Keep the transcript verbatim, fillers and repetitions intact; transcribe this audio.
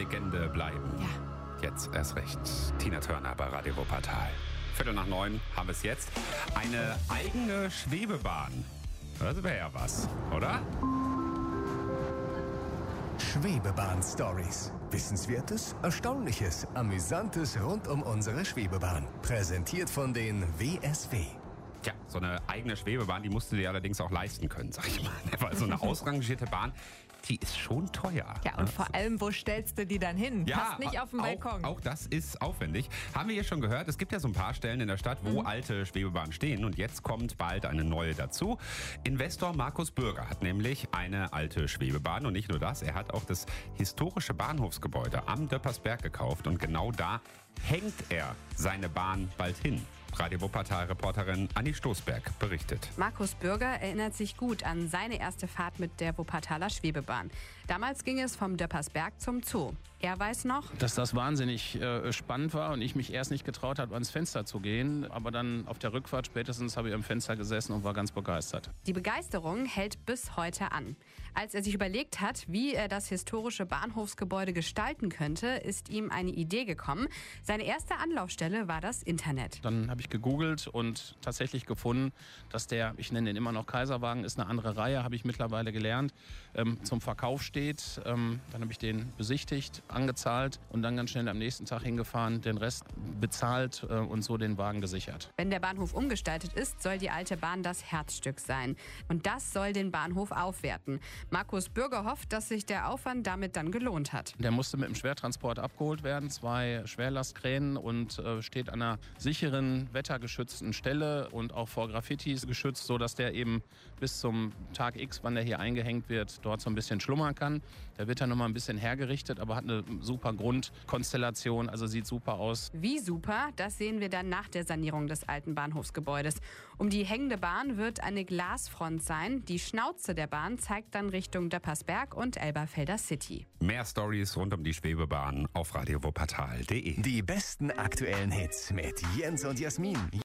Legende bleiben. Ja. Jetzt erst recht. Tina Turner bei Radio Wuppertal. Viertel nach neun haben wir es jetzt. Eine eigene Schwebebahn. Das wäre ja was, oder? Schwebebahn-Stories. Wissenswertes, Erstaunliches, Amüsantes rund um unsere Schwebebahn. Präsentiert von den W S W. Tja, so eine eigene Schwebebahn, die musst du dir allerdings auch leisten können, sag ich mal. Weil so eine ausrangierte Bahn, die ist schon teuer. Ja, und vor allem, wo stellst du die dann hin? Ja, Passt nicht auf den Balkon. Auch, auch das ist aufwendig. Haben wir hier schon gehört, es gibt ja so ein paar Stellen in der Stadt, wo mhm. alte Schwebebahnen stehen. Und jetzt kommt bald eine neue dazu. Investor Markus Bürger hat nämlich eine alte Schwebebahn. Und nicht nur das, er hat auch das historische Bahnhofsgebäude am Döppersberg gekauft. Und genau da hängt er seine Bahn bald hin. Radio Wuppertal-Reporterin Anni Stoßberg berichtet. Markus Bürger erinnert sich gut an seine erste Fahrt mit der Wuppertaler Schwebebahn. Damals ging es vom Döppersberg zum Zoo. Er weiß noch, dass das wahnsinnig äh, spannend war und ich mich erst nicht getraut habe, ans Fenster zu gehen. Aber dann auf der Rückfahrt spätestens habe ich am Fenster gesessen und war ganz begeistert. Die Begeisterung hält bis heute an. Als er sich überlegt hat, wie er das historische Bahnhofsgebäude gestalten könnte, ist ihm eine Idee gekommen. Seine erste Anlaufstelle war das Internet. Dann habe ich gegoogelt und tatsächlich gefunden, dass der, ich nenne den immer noch Kaiserwagen, ist eine andere Reihe, habe ich mittlerweile gelernt, ähm, zum Verkauf steht. Ähm, dann habe ich den besichtigt, angezahlt und dann ganz schnell am nächsten Tag hingefahren, den Rest bezahlt äh, und so den Wagen gesichert. Wenn der Bahnhof umgestaltet ist, soll die alte Bahn das Herzstück sein. Und das soll den Bahnhof aufwerten. Markus Bürger hofft, dass sich der Aufwand damit dann gelohnt hat. Der musste mit dem Schwertransport abgeholt werden, zwei Schwerlastkränen und äh, steht an einer sicheren, wettergeschützten Stelle und auch vor Graffitis geschützt, sodass der eben bis zum Tag X, wann der hier eingehängt wird, dort so ein bisschen schlummern kann. Der wird dann nochmal ein bisschen hergerichtet, aber hat eine super Grundkonstellation, also sieht super aus. Wie super, das sehen wir dann nach der Sanierung des alten Bahnhofsgebäudes. Um die hängende Bahn wird eine Glasfront sein. Die Schnauze der Bahn zeigt dann Richtung Döppersberg und Elberfelder City. Mehr Stories rund um die Schwebebahn auf radio wuppertal punkt de. Die besten aktuellen Hits mit Jens und Jasmin.